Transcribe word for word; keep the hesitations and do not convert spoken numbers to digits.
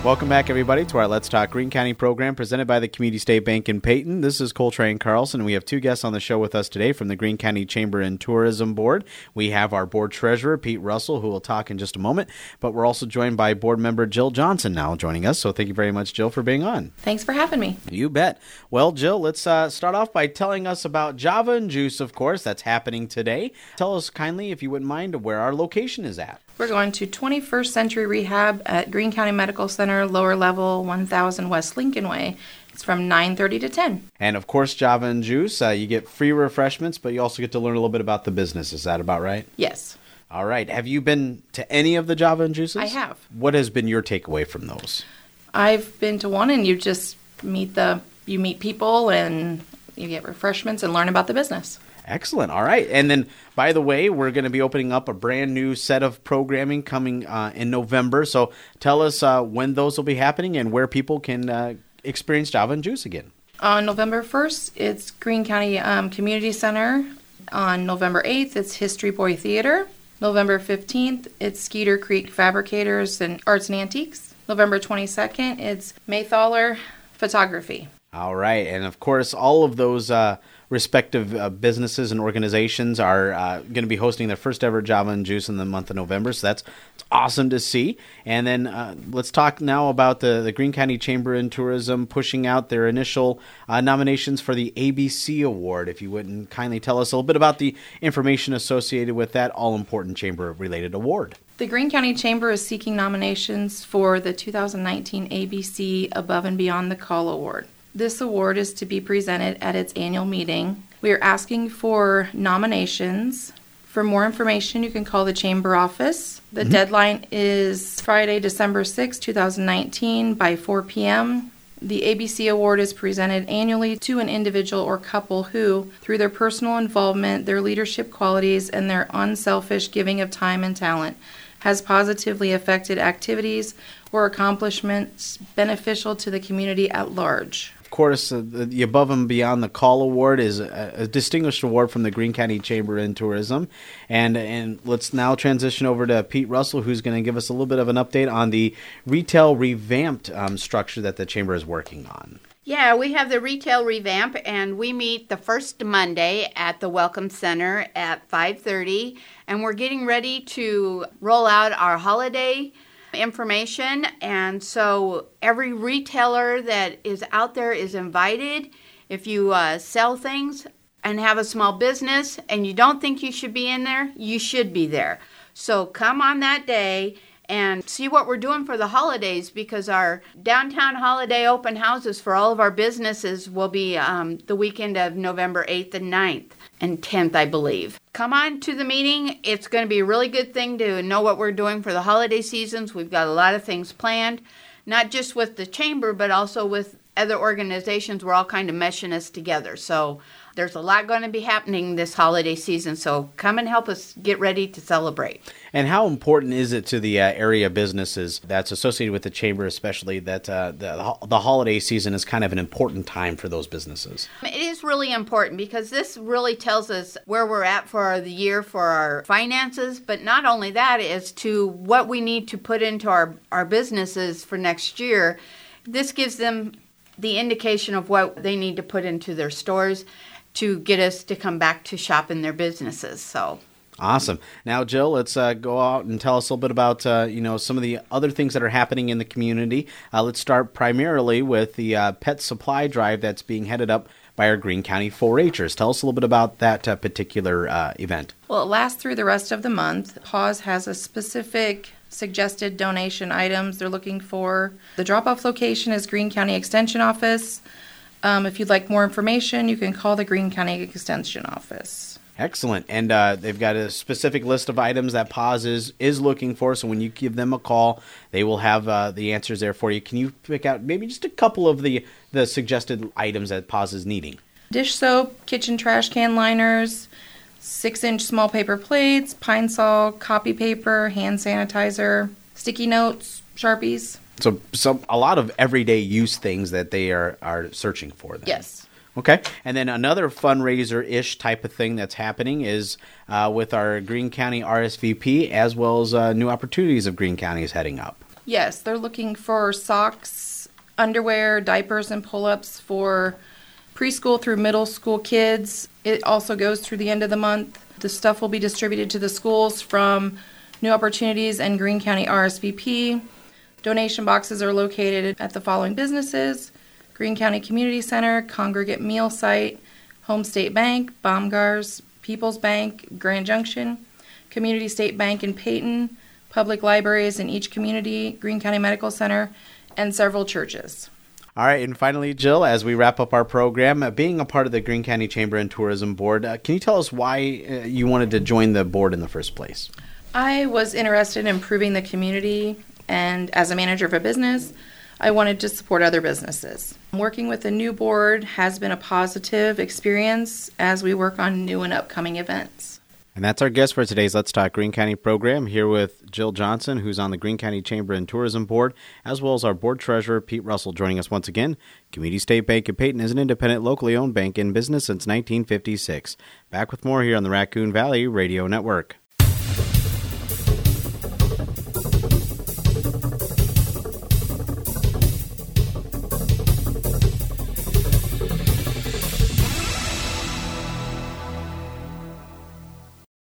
Welcome back, everybody, to our Let's Talk Greene County program presented by the Community State Bank in Peyton. This is Coltrane Carlson. We have two guests on the show with us today from the Greene County Chamber and Tourism Board. We have our board treasurer, Pete Russell, who will talk in just a moment, but we're also joined by board member Jill Johnson now joining us. So thank you very much, Jill, for being on. Thanks for having me. You bet. Well, Jill, let's uh, start off by telling us about Java and Juice, of course. That's happening today. Tell us kindly, if you wouldn't mind, where our location is at. We're going to twenty-first Century Rehab at Greene County Medical Center, lower level, one thousand West Lincoln Way. It's from nine thirty to ten. And of course, Java and Juice, uh, you get free refreshments, but you also get to learn a little bit about the business. Is that about right? Yes. All right. Have you been to any of the Java and Juices? I have. What has been your takeaway from those? I've been to one, and you just meet the you meet people, and you get refreshments and learn about the business. Excellent. All right. And then, by the way, we're going to be opening up a brand new set of programming coming uh, in November. So tell us uh, when those will be happening and where people can uh, experience Java and Juice again. On November first, it's Greene County um, Community Center. On November eighth, it's History Boy Theater. November fifteenth, it's Skeeter Creek Fabricators and Arts and Antiques. November twenty-second, it's Maythaler Photography. All right. And, of course, all of those uh, respective uh, businesses and organizations are uh, going to be hosting their first ever Java and Juice in the month of November. So that's it's awesome to see. And then uh, let's talk now about the, the Greene County Chamber and Tourism pushing out their initial uh, nominations for the A B C Award. If you wouldn't kindly tell us a little bit about the information associated with that all-important chamber-related award. The Greene County Chamber is seeking nominations for the two thousand nineteen A B C Above and Beyond the Call Award. This award is to be presented at its annual meeting. We are asking for nominations. For more information, you can call the Chamber office. The mm-hmm. deadline is Friday, December sixth, twenty nineteen by four p.m. The A B C Award is presented annually to an individual or couple who, through their personal involvement, their leadership qualities, and their unselfish giving of time and talent, has positively affected activities or accomplishments beneficial to the community at large. Of course, uh, the, the Above and Beyond the Call Award is a, a distinguished award from the Greene County Chamber and Tourism. And and let's now transition over to Pete Russell, who's going to give us a little bit of an update on the retail revamped um, structure that the Chamber is working on. Yeah, we have the retail revamp, and we meet the first Monday at the Welcome Center at five thirty. And we're getting ready to roll out our holiday information, and so every retailer that is out there is invited. If you uh, sell things and have a small business and you don't think you should be in there, you should be there. So come on that day and see what we're doing for the holidays, because our downtown holiday open houses for all of our businesses will be um, the weekend of November eighth and ninth and tenth, I believe. Come on to the meeting. It's going to be a really good thing to know what we're doing for the holiday seasons. We've got a lot of things planned, not just with the chamber, but also with other organizations. We're all kind of meshing us together. So there's a lot going to be happening this holiday season. So come and help us get ready to celebrate. And how important is it to the uh, area businesses that's associated with the chamber, especially that uh, the, the holiday season is kind of an important time for those businesses? It is really important because this really tells us where we're at for the year for our finances, but not only that, is to what we need to put into our, our businesses for next year. This gives them the indication of what they need to put into their stores to get us to come back to shop in their businesses. So awesome. Now, Jill, let's uh, go out and tell us a little bit about uh, you know some of the other things that are happening in the community. Uh, let's start primarily with the uh, pet supply drive that's being headed up by our Greene County four H'ers. Tell us a little bit about that uh, particular uh, event. Well, it lasts through the rest of the month. Paws has a specific suggested donation items they're looking for. The drop-off location is Greene County Extension Office. Um, if you'd like more information, you can call the Greene County Extension Office. Excellent. And uh, they've got a specific list of items that Paws is, is looking for. So when you give them a call, they will have uh, the answers there for you. Can you pick out maybe just a couple of the, the suggested items that Paws is needing? Dish soap, kitchen trash can liners, six-inch small paper plates, pine saw, copy paper, hand sanitizer, sticky notes, Sharpies. So, so a lot of everyday use things that they are, are searching for then. Yes. Okay. And then another fundraiser-ish type of thing that's happening is uh, with our Greene County R S V P, as well as uh, New Opportunities of Greene County is heading up. Yes, they're looking for socks, underwear, diapers, and pull-ups for preschool through middle school kids. It also goes through the end of the month. The stuff will be distributed to the schools from New Opportunities and Greene County R S V P. Donation boxes are located at the following businesses: Greene County Community Center, Congregate Meal Site, Home State Bank, Baumgars, People's Bank, Grand Junction, Community State Bank in Peyton, public libraries in each community, Greene County Medical Center, and several churches. All right, and finally, Jill, as we wrap up our program, uh, being a part of the Greene County Chamber and Tourism Board, uh, can you tell us why uh, you wanted to join the board in the first place? I was interested in improving the community, and as a manager of a business, I wanted to support other businesses. Working with the new board has been a positive experience as we work on new and upcoming events. And that's our guest for today's Let's Talk Greene County program, here with Jill Johnson, who's on the Greene County Chamber and Tourism Board, as well as our board treasurer, Pete Russell, joining us once again. Community State Bank of Peyton is an independent, locally owned bank in business since nineteen fifty-six. Back with more here on the Raccoon Valley Radio Network.